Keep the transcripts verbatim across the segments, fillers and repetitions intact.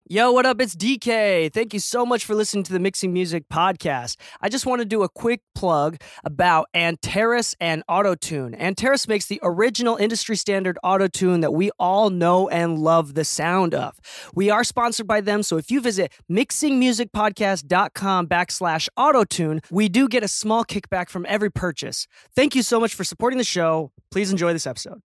Yo, what up? It's D K. Thank you so much for listening to the Mixing Music podcast. I just want to do a quick plug about Antares and Auto-Tune. Antares makes the original industry standard auto-tune that we all know and love the sound of. We are sponsored by them, so if you visit mixingmusicpodcast.com backslash auto-tune, we do get a small kickback from every purchase. Thank you so much for supporting the show. Please enjoy this episode.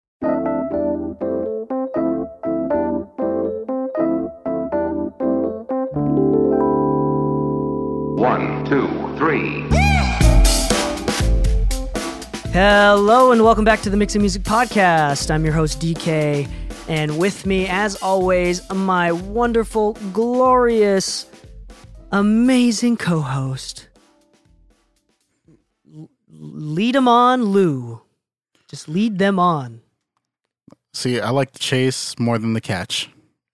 One, two, three. Hello and welcome back to the Mixing Music Podcast. I'm your host, D K, and with me, as always, my wonderful, glorious, amazing co-host, L- lead them on, Lou. Just lead them on. See, I like the chase more than the catch.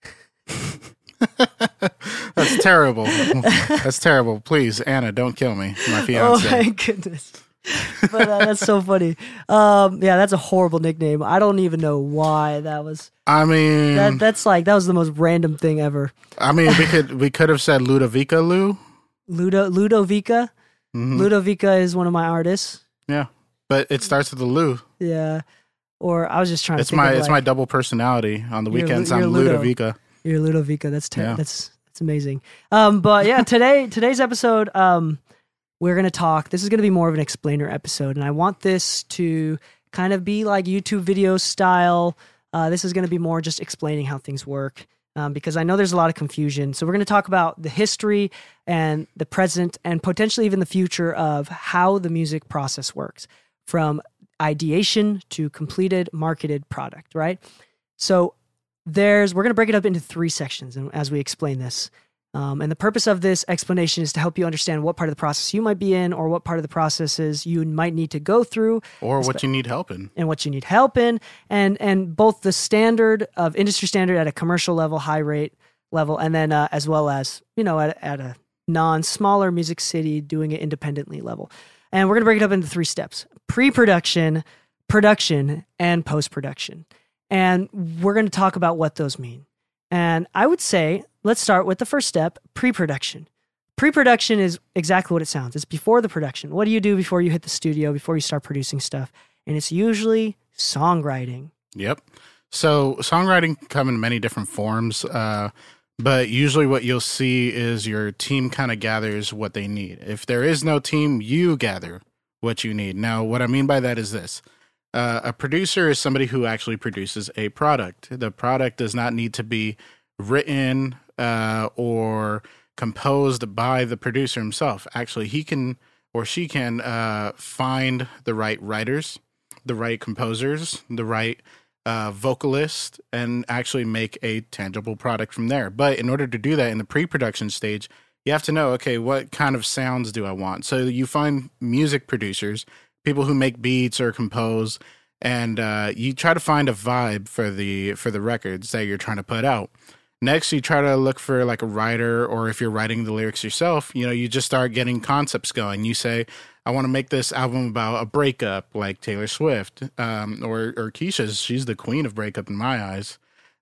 That's terrible. That's terrible. Please, Anna, don't kill me, my fiance. Oh my goodness. But uh, that's so funny. Um, yeah, that's a horrible nickname. I don't even know why that was. I mean, That that's like that was the most random thing ever. I mean, we could we could have said Ludovica Lou. Ludo Ludovica. Mm-hmm. Ludovica is one of my artists. Yeah, but it starts with the Lou. Yeah. Or I was just trying It's to think my of it's like, my double personality. On the You're weekends, Lu- I'm you're Ludo. Ludovica. You're Ludovica. That's ter- Yeah. that's that's amazing. Um, but yeah, today today's episode, um, we're gonna talk. This is gonna be more of an explainer episode, and I want this to kind of be like YouTube video style. Uh, this is gonna be more just explaining how things work, um, because I know there's a lot of confusion. So we're gonna talk about the history and the present, and potentially even the future of how the music process works, from ideation to completed marketed product. Right. So There's, we're going to break it up into three sections and as we explain this. Um, and the purpose of this explanation is to help you understand what part of the process you might be in or what part of the processes you might need to go through. Or what you need help in. And what you need help in. And and both the standard of industry standard at a commercial level, high rate level, and then uh, as well as, you know, at, at a non-smaller Music City doing it independently level. And we're going to break it up into three steps: pre-production, production, and post-production. And we're going to talk about what those mean. And I would say, let's start with the first step, pre-production. Pre-production is exactly what it sounds. It's before the production. What do you do before you hit the studio, before you start producing stuff? And it's usually songwriting. Yep. So songwriting can come in many different forms, uh, but usually what you'll see is your team kind of gathers what they need. If there is no team, you gather what you need. Now, what I mean by that is this. Uh, a producer is somebody who actually produces a product. The product does not need to be written uh, or composed by the producer himself. Actually, he can or she can uh, find the right writers, the right composers, the right uh, vocalist, and actually make a tangible product from there. But in order to do that in the pre-production stage, you have to know, okay, what kind of sounds do I want? So you find music producers, people who make beats or compose, and uh, you try to find a vibe for the for the records that you're trying to put out. Next, you try to look for like a writer, or if you're writing the lyrics yourself, you know, you just start getting concepts going. You say, I want to make this album about a breakup, like Taylor Swift, um, or or Keisha's. She's the queen of breakup in my eyes.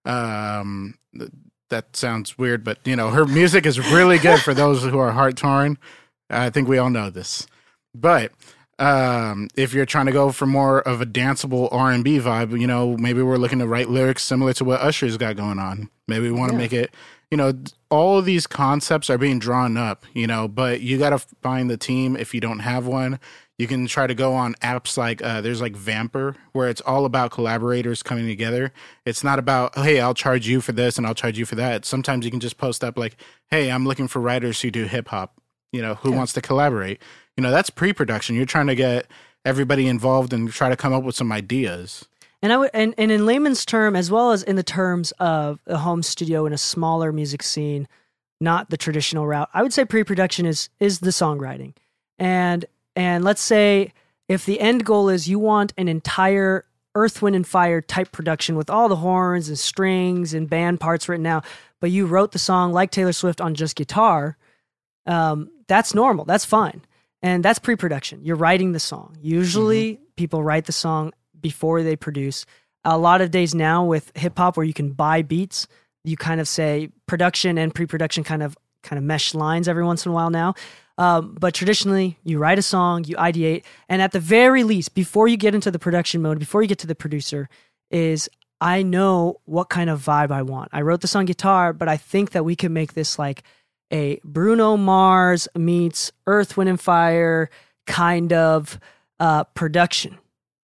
Um, th- that sounds weird, but you know, her music is really good for those who are heart torn. I think we all know this, but. Um, if you're trying to go for more of a danceable R and B vibe, you know, maybe we're looking to write lyrics similar to what Usher's got going on. Maybe we want to Yeah. make it, you know, all of these concepts are being drawn up, you know, but you got to find the team. If you don't have one, you can try to go on apps like, uh, there's like Vamper, where it's all about collaborators coming together. It's not about, hey, I'll charge you for this and I'll charge you for that. Sometimes you can just post up like, hey, I'm looking for writers who do hip hop, you know, who Yeah. wants to collaborate. You know, that's pre-production. You're trying to get everybody involved and try to come up with some ideas. And I would, and, and in layman's term, as well as in the terms of a home studio in a smaller music scene, not the traditional route, I would say pre-production is is the songwriting. And and let's say if the end goal is you want an entire Earth, Wind, and Fire type production with all the horns and strings and band parts written out, but you wrote the song like Taylor Swift on just guitar, um, that's normal. That's fine. And that's pre-production. You're writing the song. Usually mm-hmm. people write the song before they produce. A lot of days now with hip hop where you can buy beats, you kind of say production and pre-production kind of kind of mesh lines every once in a while now. Um, but traditionally, you write a song, you ideate, and at the very least, before you get into the production mode, before you get to the producer, is I know what kind of vibe I want. I wrote this on guitar, but I think that we can make this like a Bruno Mars meets Earth, Wind and Fire kind of uh, production.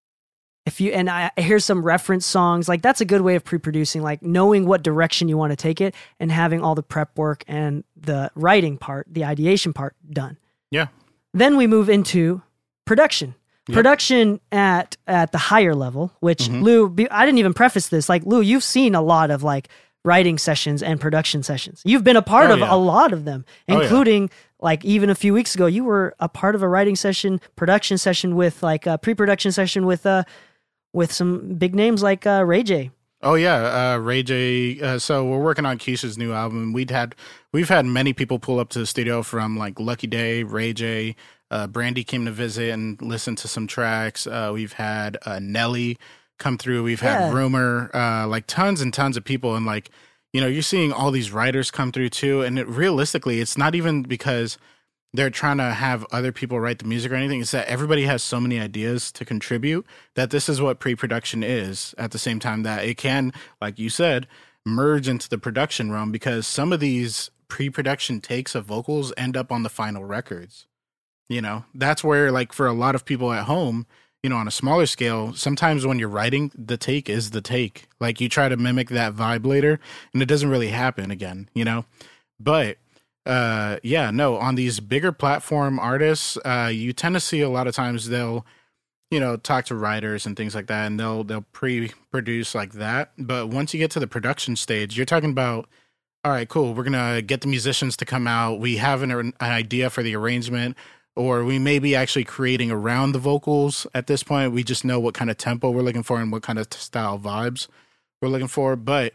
If you and I hear some reference songs, like that's a good way of pre-producing, like knowing what direction you want to take it and having all the prep work and the writing part, the ideation part done. Yeah. Then we move into production. Yep. Production at at the higher level, which Mhm. Lou, be- I didn't even preface this. Like Lou, you've seen a lot of like writing sessions and production sessions. You've been a part Oh, of yeah. a lot of them, Oh, yeah. including like even a few weeks ago, you were a part of a writing session, production session with like a pre-production session with uh with some big names like uh, Ray J. Oh yeah, uh, Ray J. Uh, so we're working on Keisha's new album. We'd had we've had many people pull up to the studio from like Lucky Day, Ray J. Uh, Brandy came to visit and listen to some tracks. Uh, we've had uh, Nelly come through. We've had Yeah. Rumor, uh, like tons and tons of people. And like, you know, you're seeing all these writers come through too. And it, realistically, it's not even because they're trying to have other people write the music or anything. It's that everybody has so many ideas to contribute that this is what pre-production is, at the same time that it can, like you said, merge into the production realm, because some of these pre-production takes of vocals end up on the final records. You know, that's where, like, for a lot of people at home, you know, on a smaller scale, sometimes when you're writing, the take is the take. Like, you try to mimic that vibe later, and it doesn't really happen again, you know? But Uh, yeah, no, on these bigger platform artists, uh, you tend to see a lot of times they'll, you know, talk to writers and things like that, and they'll, they'll pre-produce like that. But once you get to the production stage, you're talking about, all right, cool, we're going to get the musicians to come out. We have an, an idea for the arrangement, or we may be actually creating around the vocals at this point. We just know what kind of tempo we're looking for and what kind of style vibes we're looking for. But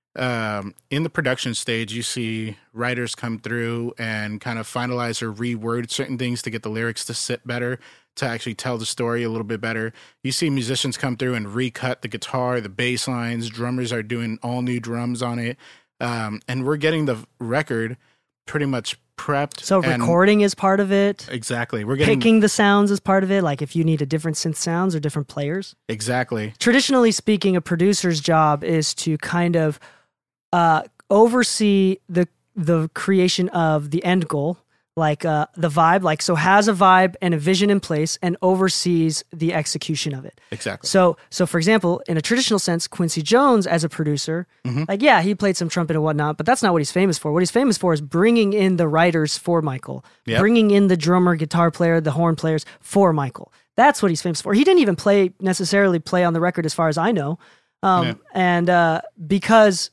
Um, in the production stage, you see writers come through and kind of finalize or reword certain things to get the lyrics to sit better, to actually tell the story a little bit better. You see musicians come through and recut the guitar, the bass lines. Drummers are doing all new drums on it. Um, and we're getting the record pretty much prepped. So and- recording is part of it. Exactly. We're getting Picking the sounds is part of it. Like if you need a different synth sounds or different players. exactly. Traditionally speaking, a producer's job is to kind of uh, oversee the the creation of the end goal, like uh, the vibe, like so has a vibe and a vision in place and oversees the execution of it. Exactly. So, so for example, in a traditional sense, Quincy Jones as a producer, Mhm. like yeah, he played some trumpet and whatnot, but that's not what he's famous for. What he's famous for is bringing in the writers for Michael, Yep. bringing in the drummer, guitar player, the horn players for Michael. That's what he's famous for. He didn't even play necessarily play on the record, as far as I know, um, Yeah. and uh, because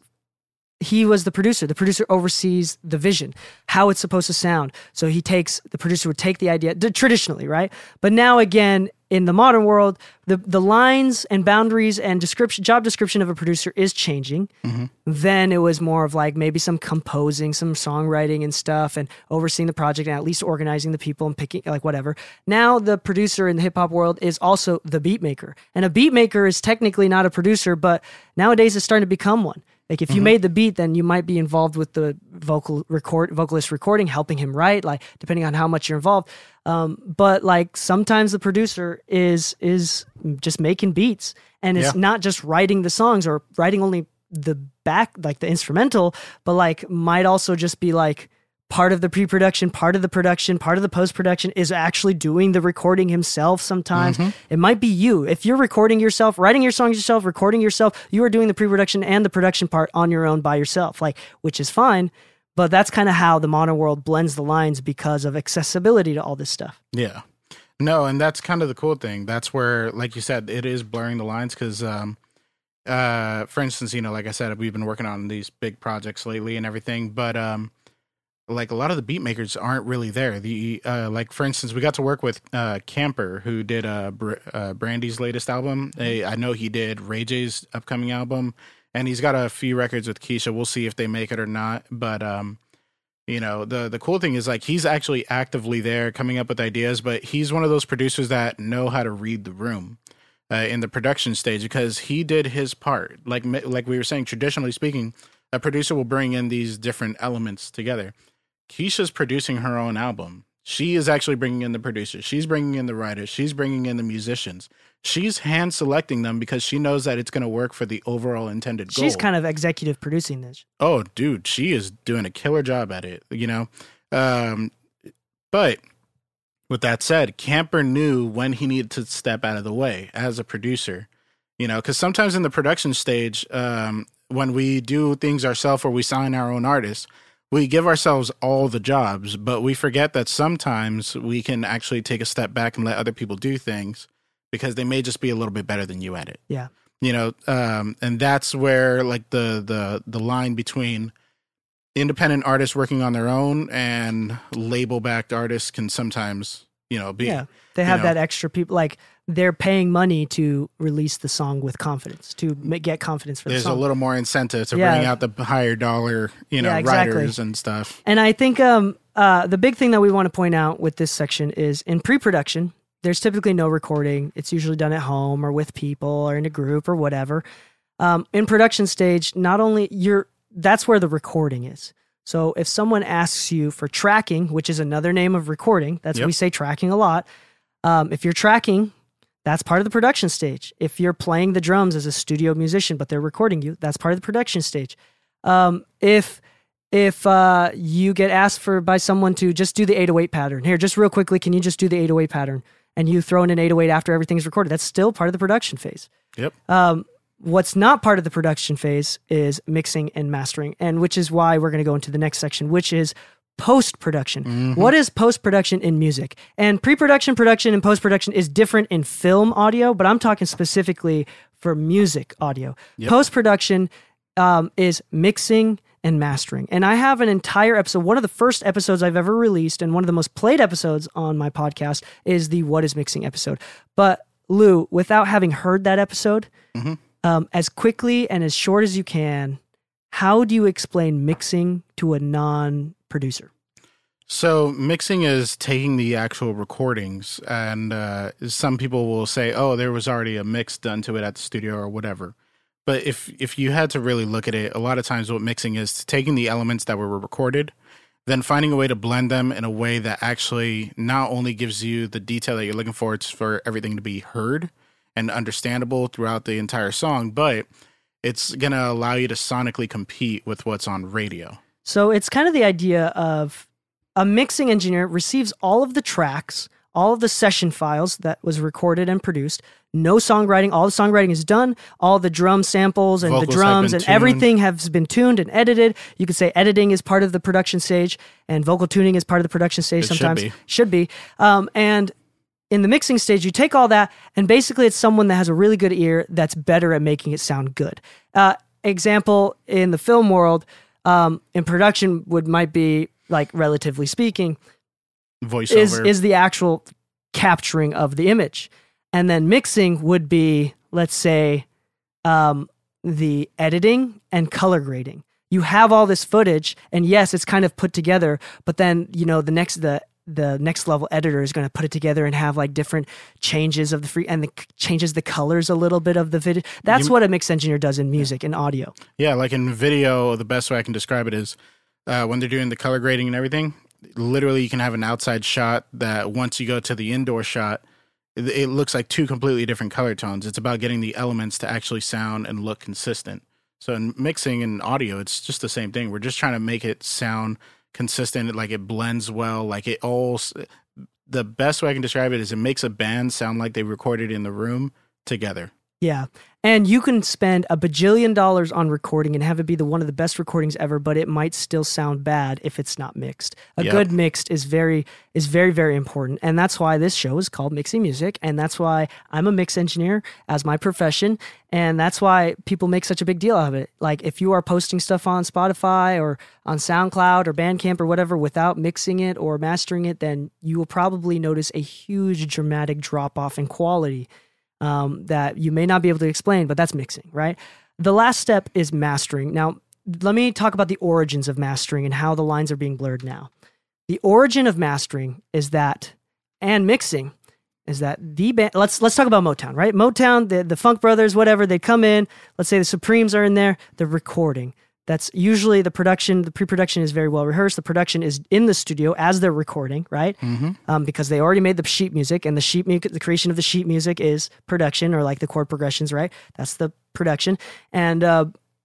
he was the producer. The producer oversees the vision, how it's supposed to sound. So he takes, the producer would take the idea, d- traditionally, right? But now again, in the modern world, the, the lines and boundaries and description, job description of a producer is changing. Mm-hmm. Then it was more of like maybe some composing, some songwriting and stuff, and overseeing the project and at least organizing the people and picking, like whatever. Now the producer in the hip hop world is also the beat maker. And a beat maker is technically not a producer, but nowadays it's starting to become one. Like if you Mhm. made the beat, then you might be involved with the vocal record, vocalist recording, helping him write, like depending on how much you're involved. Um, but like sometimes the producer is is just making beats, and it's Yeah. not just writing the songs or writing only the back, like the instrumental, but like might also just be like part of the pre-production, part of the production, part of the post-production is actually doing the recording himself sometimes. Mhm. It might be you. If you're recording yourself, writing your songs yourself, recording yourself, you are doing the pre-production and the production part on your own by yourself, like, which is fine. But that's kind of how the modern world blends the lines because of accessibility to all this stuff. Yeah. No, and that's kind of the cool thing. That's where, like you said, it is blurring the lines because, um, uh, for instance, you know, like I said, we've been working on these big projects lately and everything, but um, like a lot of the beat makers aren't really there. The uh, like, for instance, we got to work with uh, Camper, who did uh, Br- uh, Brandy's latest album. They, I know he did Ray J's upcoming album, and he's got a few records with Keisha. We'll see if they make it or not, but um. You know, the the cool thing is like he's actually actively there coming up with ideas, but he's one of those producers that know how to read the room uh, in the production stage because he did his part. Like like we were saying, traditionally speaking, a producer will bring in these different elements together. Keisha's producing her own album. She is actually bringing in the producers. She's bringing in the writers. She's bringing in the musicians. She's hand selecting them because she knows that it's going to work for the overall intended goal. She's kind of executive producing this. Oh, dude, she is doing a killer job at it, you know? Um, but with that said, Camper knew when he needed to step out of the way as a producer, you know, because sometimes in the production stage, um, when we do things ourselves or we sign our own artists, we give ourselves all the jobs, but we forget that sometimes we can actually take a step back and let other people do things because they may just be a little bit better than you at it. Yeah. You know, um, and that's where like the, the, the line between independent artists working on their own and label backed artists can sometimes, you know, be. Yeah. They have you know, that extra people, like they're paying money to release the song with confidence, to make, get confidence for the there's song. a little more incentive to Yeah. bring out the higher dollar, you know, Yeah, exactly. writers and stuff. And I think um, uh, the big thing that we want to point out with this section is in pre-production, there's typically no recording. It's usually done at home or with people or in a group or whatever. Um, in production stage, not only you're, that's where the recording is. So if someone asks you for tracking, which is another name of recording, that's Yep. we say tracking a lot. Um, if you're tracking, that's part of the production stage. If you're playing the drums as a studio musician, but they're recording you, that's part of the production stage. Um, if if uh, you get asked for by someone to just do the eight oh eight pattern, here, just real quickly, can you just do the eight oh eight pattern? And you throw in an eight oh eight after everything's recorded, that's still part of the production phase. Yep. Um, what's not part of the production phase is mixing and mastering, and which is why we're going to go into the next section, which is post-production. Mm-hmm. What is post-production in music? And pre-production, production, and post-production is different in film audio, but I'm talking specifically for music audio. Yep. Post-production um, is mixing and mastering. And I have an entire episode, one of the first episodes I've ever released, and one of the most played episodes on my podcast is the What is Mixing episode. But Lou, without having heard that episode, Mm-hmm. um, as quickly and as short as you can, how do you explain mixing to a non-producer? So mixing is taking the actual recordings, and uh, some people will say, "Oh, there was already a mix done to it at the studio or whatever." But if if you had to really look at it, a lot of times what mixing is taking the elements that were recorded, then finding a way to blend them in a way that actually not only gives you the detail that you're looking for, it's for everything to be heard and understandable throughout the entire song, but it's going to allow you to sonically compete with what's on radio. So it's kind of the idea of a mixing engineer receives all of the tracks, all of the session files that was recorded and produced. No songwriting. All the songwriting is done. All the drum samples and Vocals the have drums been and tuned. everything has been tuned and edited. You could say editing is part of the production stage and vocal tuning is part of the production stage. It should sometimes be. should be. Um, and in the mixing stage, you take all that and basically it's someone that has a really good ear that's better at making it sound good. Uh, example in the film world, um, in production would might be like relatively speaking, Voiceover. is is the actual capturing of the image. And then mixing would be, let's say, um, the editing and color grading. You have all this footage, and yes, it's kind of put together, but then, you know, the next the the next level editor is going to put it together and have like different changes of the free and the changes the colors a little bit of the video. That's You- what a mix engineer does in music and audio. Yeah, like in video, the best way I can describe it is uh, when they're doing the color grading and everything, literally you can have an outside shot that once you go to the indoor shot, it, it looks like two completely different color tones. It's about getting the elements to actually sound and look consistent. So in mixing and audio, it's just the same thing. We're just trying to make it sound consistent, like it blends well, like it all. The best way I can describe it is it makes a band sound like they recorded in the room together. Yeah. And you can spend a bajillion dollars on recording and have it be the one of the best recordings ever, but it might still sound bad if it's not mixed. A Yep. good mixed is very is very, very important. And that's why this show is called Mixing Music. And that's why I'm a mix engineer as my profession. And that's why people make such a big deal out of it. Like if you are posting stuff on Spotify or on SoundCloud or Bandcamp or whatever without mixing it or mastering it, then you will probably notice a huge dramatic drop off in quality. Um, that you may not be able to explain, but that's mixing, right? The last step is mastering. Now, let me talk about the origins of mastering and how the lines are being blurred now. The origin of mastering is that, and mixing, is that the band, let's let's talk about Motown, right? Motown, the, the Funk Brothers, whatever, they come in, let's say the Supremes are in there, they're recording. That's usually the production, the pre-production is very well rehearsed. The production is in the studio as they're recording, right? Mm-hmm. Um, because they already made the sheet music, and the sheet music, the creation of the sheet music is production, or like the chord progressions, right? That's the production. And uh,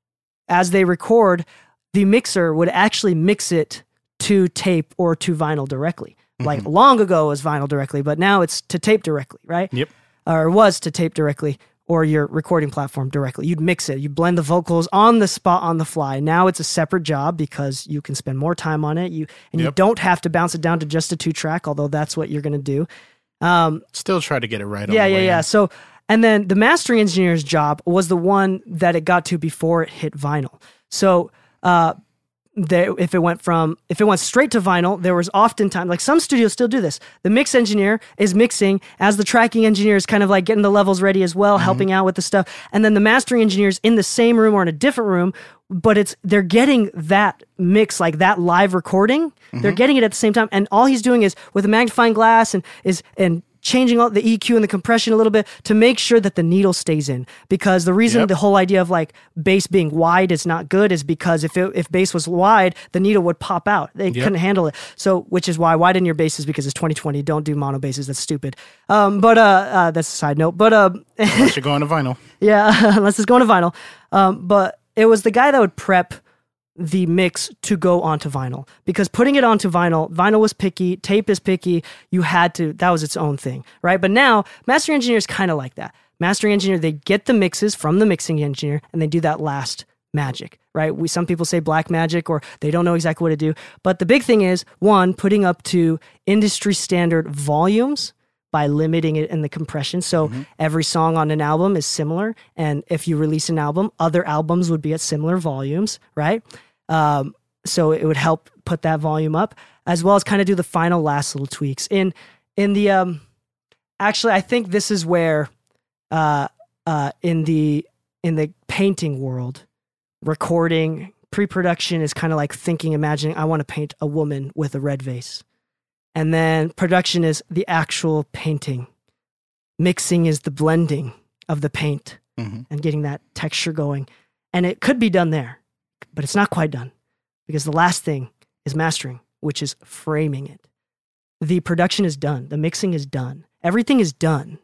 as they record, the mixer would actually mix it to tape or to vinyl directly. Mm-hmm. Like long ago it was vinyl directly, but now it's to tape directly, right? Yep. Or was to tape directly, or your recording platform directly. You'd mix it. You'd blend the vocals on the spot on the fly. Now it's a separate job because you can spend more time on it. You and Yep. you don't have to bounce it down to just a two track, although that's what you're going to do. Um, Still try to get it right. yeah, on the yeah, way yeah. in. So, and then the mastering engineer's job was the one that it got to before it hit vinyl. So, uh, They, if it went from if it went straight to vinyl, there was oftentimes, like some studios still do this. The mix engineer is mixing as the tracking engineer is kind of like getting the levels ready as well, mm-hmm. helping out with the stuff. And then the mastering engineer is in the same room or in a different room, but it's they're getting that mix, like that live recording. Mm-hmm. They're getting it at the same time, and all he's doing is with a magnifying glass and is and. changing all the E Q and the compression a little bit to make sure that the needle stays in. Because the reason Yep. the whole idea of like bass being wide is not good is because if it, if bass was wide, the needle would pop out. They Yep. couldn't handle it. So, which is why widen your basses because it's twenty twenty. Don't do mono basses. That's stupid. Um, but uh, uh, that's a side note. But uh, Unless you're going to vinyl. yeah, unless it's going to vinyl. Um, but it was the guy that would prep the mix to go onto vinyl, because putting it onto vinyl, vinyl was picky, tape is picky. You had to, that was its own thing, right? But now mastering engineer is kind of like that. Mastering engineer, they get the mixes from the mixing engineer and they do that last magic, right? We, some people say black magic, or they don't know exactly what to do. But the big thing is, one, putting up to industry standard volumes by limiting it in the compression. So mm-hmm. every song on an album is similar. And if you release an album, other albums would be at similar volumes, right? Um, so it would help put that volume up, as well as kind of do the final last little tweaks. In in the um, actually, I think this is where uh, uh, in the in the painting world, recording pre-production is kind of like thinking, imagining, I want to paint a woman with a red vase, and then production is the actual painting. Mixing is the blending of the paint mm-hmm. and getting that texture going, and it could be done there. But it's not quite done, because the last thing is mastering, which is framing it. The production is done. The mixing is done. Everything is done,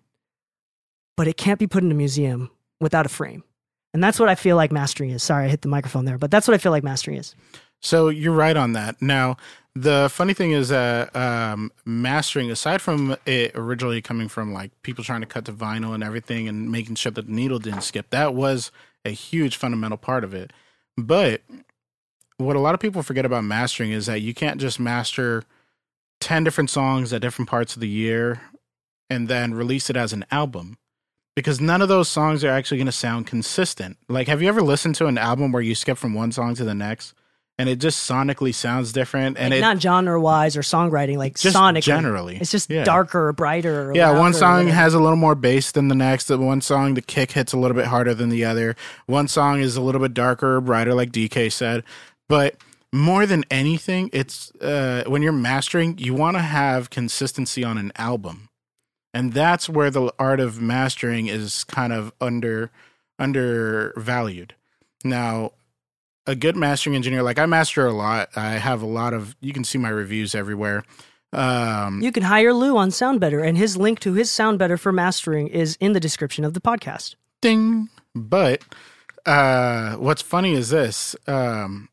but it can't be put in a museum without a frame. And that's what I feel like mastering is. Sorry, I hit the microphone there, but that's what I feel like mastering is. So you're right on that. Now, the funny thing is that um, mastering, aside from it originally coming from like people trying to cut to vinyl and everything and making sure that the needle didn't skip, that was a huge fundamental part of it. But what a lot of people forget about mastering is that you can't just master ten different songs at different parts of the year and then release it as an album, because none of those songs are actually going to sound consistent. Like, have you ever listened to an album where you skip from one song to the next and it just sonically sounds different? And like it, not genre-wise or songwriting, like just sonically. Generally. It's just yeah. darker or brighter. Or yeah, one louder song or has a little more bass than the next. The one song, the kick hits a little bit harder than the other. One song is a little bit darker or brighter, like D K said. But more than anything, it's uh, when you're mastering, you want to have consistency on an album. And that's where the art of mastering is kind of under undervalued. Now, a good mastering engineer, like I master a lot. I have a lot of, you can see my reviews everywhere. Um, you can hire Lou on SoundBetter, and his link to his SoundBetter for mastering is in the description of the podcast. Ding. But uh, what's funny is this. Um,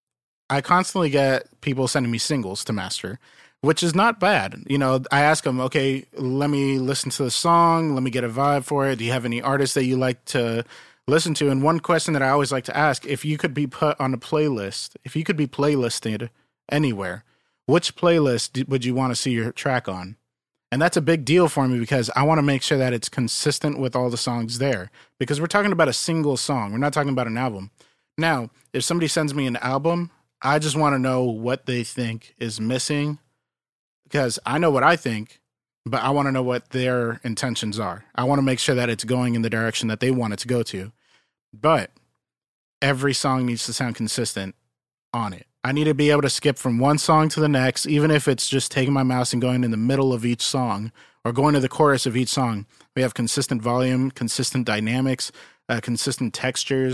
I constantly get people sending me singles to master, which is not bad. You know, I ask them, okay, let me listen to the song. Let me get a vibe for it. Do you have any artists that you like to listen to? And one question that I always like to ask, if you could be put on a playlist, if you could be playlisted anywhere, which playlist would you want to see your track on? And that's a big deal for me, because I want to make sure that it's consistent with all the songs there, because we're talking about a single song. We're not talking about an album. Now, if somebody sends me an album, I just want to know what they think is missing, because I know what I think, but I want to know what their intentions are. I want to make sure that it's going in the direction that they want it to go to. But every song needs to sound consistent on it. I need to be able to skip from one song to the next, even if it's just taking my mouse and going in the middle of each song or going to the chorus of each song. We have consistent volume, consistent dynamics, uh, consistent textures.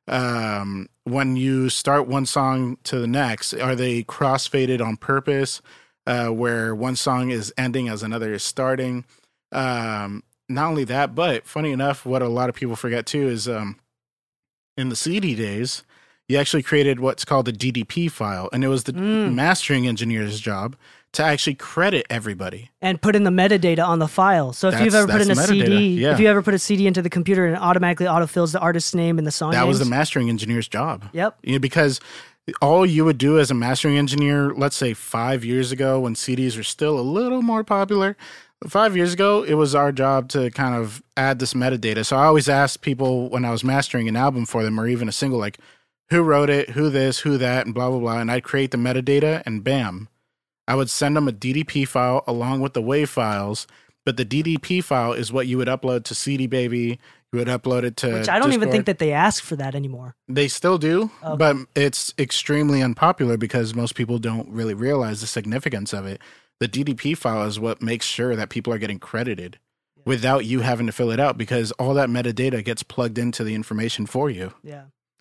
Um, when you start one song to the next, are they cross-faded on purpose, uh, where one song is ending as another is starting? Um, not only that, but funny enough, what a lot of people forget too is um, in the C D days, you actually created what's called a D D P file, and it was the Mm. mastering engineer's job to actually credit everybody. And put in the metadata on the file. So if That's- you've ever put in a that's C D, metadata, yeah. if you ever put a C D into the computer and it automatically autofills the artist's name and the song That was the names. mastering engineer's job. Yep. You know, because all you would do as a mastering engineer, let's say five years ago when C Ds were still a little more popular, five years ago, it was our job to kind of add this metadata. So I always asked people when I was mastering an album for them or even a single, like, who wrote it, who this, who that, and blah, blah, blah. And I'd create the metadata and bam, I would send them a D D P file along with the WAV files. But the D D P file is what you would upload to C D Baby. You would upload it to Which I don't even Discord. think that they ask for that anymore. They still do, Okay. but it's extremely unpopular because most people don't really realize the significance of it. The D D P file is what makes sure that people are getting credited without you having to fill it out because all that metadata gets plugged into the information for you. Yeah.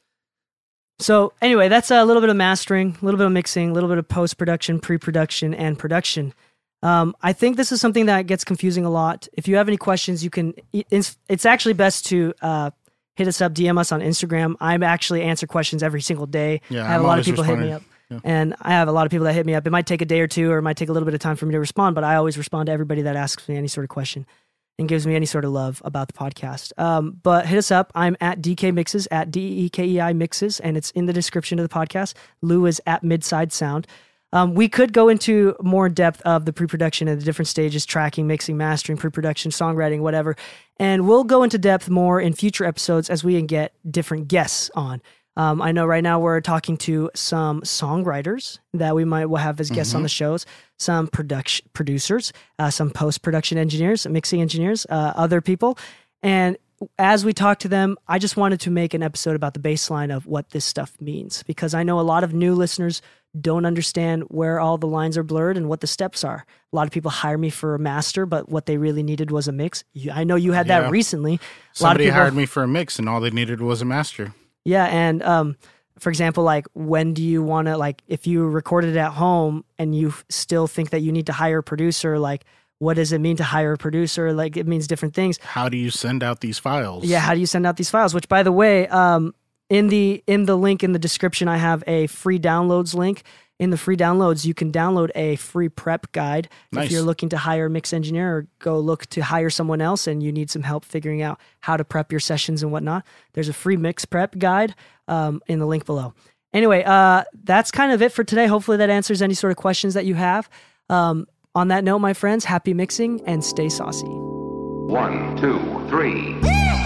So anyway, that's a little bit of mastering, a little bit of mixing, a little bit of post-production, pre-production, and production. Um, I think this is something that gets confusing a lot. If you have any questions, you can. It's, it's actually best to uh, hit us up, D M us on Instagram. I actually answer questions every single day. Yeah, I have I'm a lot of always people hit me responding. up. Yeah. And I have a lot of people that hit me up. It might take a day or two, or it might take a little bit of time for me to respond, but I always respond to everybody that asks me any sort of question and gives me any sort of love about the podcast. Um, but hit us up. I'm at D K Mixes, at D E K E I Mixes, and it's in the description of the podcast. Lou is at Midside Sound. Um, we could go into more depth of the pre-production and the different stages, tracking, mixing, mastering, pre-production, songwriting, whatever. And we'll go into depth more in future episodes as we can get different guests on. Um, I know right now we're talking to some songwriters that we might will have as guests on the shows, some production producers, uh, some post-production engineers, mixing engineers, uh, other people. And as we talk to them, I just wanted to make an episode about the baseline of what this stuff means, because I know a lot of new listeners don't understand where all the lines are blurred and what the steps are. A lot of people hire me for a master, but what they really needed was a mix. You, I know you had that Yeah. recently. A lot of Somebody people, hired me for a mix and all they needed was a master. Yeah, and um, for example, like when do you want to, like if you recorded it at home and you f- still think that you need to hire a producer, like what does it mean to hire a producer? Like it means different things. How do you send out these files? Yeah, how do you send out these files? Which, by the way, um, in the in the link in the description, I have a free downloads link. In the free downloads, you can download a free prep guide. Nice. If you're looking to hire a mix engineer or go look to hire someone else and you need some help figuring out how to prep your sessions and whatnot, there's a free mix prep guide um, in the link below. Anyway, uh, that's kind of it for today. Hopefully that answers any sort of questions that you have. Um, on that note, my friends, happy mixing and stay saucy. One, two, three.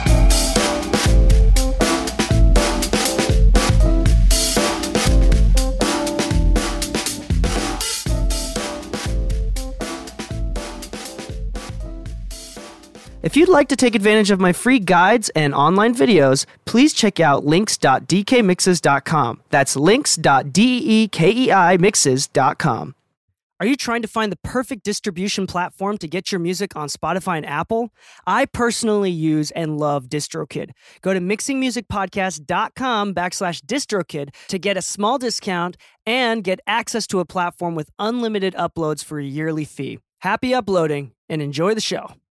If you'd like to take advantage of my free guides and online videos, please check out links dot d k mixes dot com. That's links dot d-e-k-e-i mixes dot com. Are you trying to find the perfect distribution platform to get your music on Spotify and Apple? I personally use and love DistroKid. Go to mixing music podcast dot com backslash DistroKid to get a small discount and get access to a platform with unlimited uploads for a yearly fee. Happy uploading and enjoy the show.